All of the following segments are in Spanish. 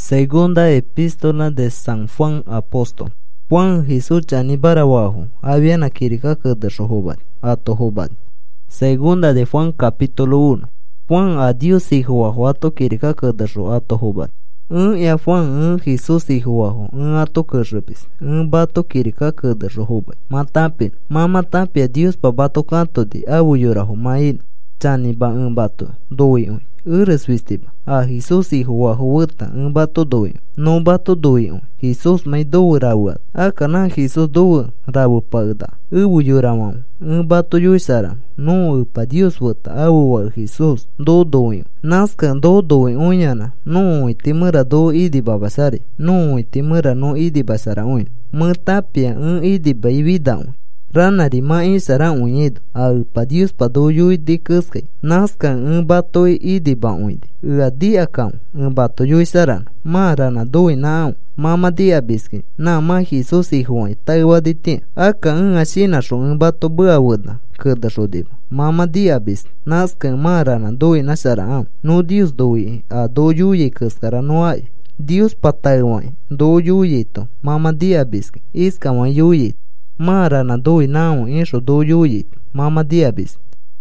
Segunda epístola de San Juan Apóstol. Juan Jesús chani barawahu, habían akirika kedershohobat, atohobat. Segunda de Juan capítulo 1. Juan a Dios hijo wahu ato kirika kedersho atohobat. Ya Juan Jesús hijo wahu, ato kershepis, bato kirika kedershohobat. Matapin, mama tapia Dios pa bato kanto di abu yorahu main. Chani ba bato, doi un. Resvistiba a Jesús hijo wahu wuta bato doi. No bato doi un. Jesús may do rawat. Akana Jesús do rawu pagda. Ubu yoramam. Bato yoisara. No pa Dios wuta abu wa Jesús do doi. Naskan do doi unyana. No itimura do idi babasari. No itimura no idi basara un. Mutapia idi baibida un. Rana di ma isara unyido a pa Dios pa do yui di kuskay naskan bato idi ba uidi a di akam bato yui saran ma rana doi na mama di abiski na ma Jesús hijo wai taiwa di ti aka asina sho bato bua wuda kada sho diba mama di abis naskan ma rana doi na sara no Dios doi a do yui kuskara no ai Dios pa taiwa do yui to mama di abiski iska ma yui Mara na doi nao insho do yui mama diabis.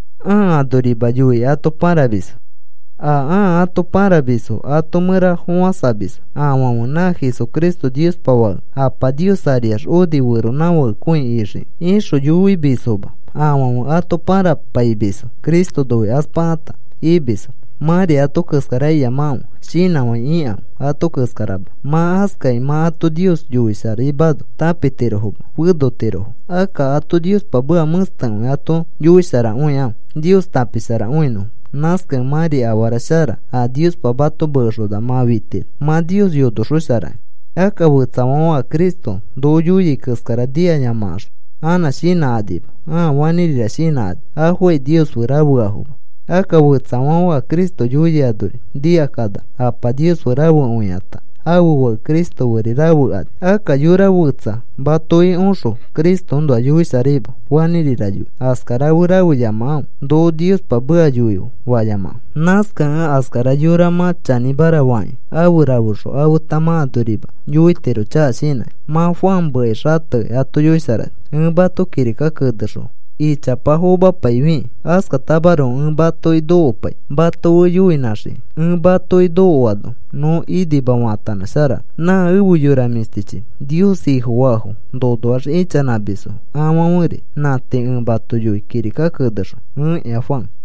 Adori bayui ato parabis. Ato parabiso ato mera huasabis. Mamuna Jesucristo Dios pawal. Pa Dios arias odi wero nawo kuin ishi. Insho yui bisoba. Mamu ato para paibiso. Cristo doi aspata ibiso. Mari ato kaskaraya mau. China wa ia ato kaskaraba. Ma askai ma ato Dios yui saribado. Tapi teroho. Pudo teroho. Aka ato Dios pabua mustan ato yui sara uya. Dios tapi sara uino. Naskan mari awarashara. A Dios pabato berro da ma vitil. Ma Dios yodo sara. Aka wutsamawa Cristo. Do yui kaskaradia nyamash. Ana shina adib. Wanirira shina ad. Ahwe Dios wirabu ahu. Aka wutsamawa Cristo yui aduri. Dia kada. Pa Dios wirabu uyata. Awu Cristo wirabu ad. Aka yura wutsa. Batoi unsho. Cristo ndo yui sariba. Wanirira yu. Askara wirabu yamam. Do Dios pa bua yuyu. Wayamam. Naska askara yura ma chani barawai. Awu rawusho. Awu tama aduriba. Yui teru cha shina. Ma fuan bue rato ato yui sarat. Bato kirika kudasho. Y chapahoba paivi. Aska tabaron bato y do pai. Bato yui nashi. Bato y do wado. No idi bawatana sara. Na ubu yura mistichi. Dios hijo wahu. Dodoar ichanabiso. Ama muri. Na te bato yui kirika kudasho. Efan.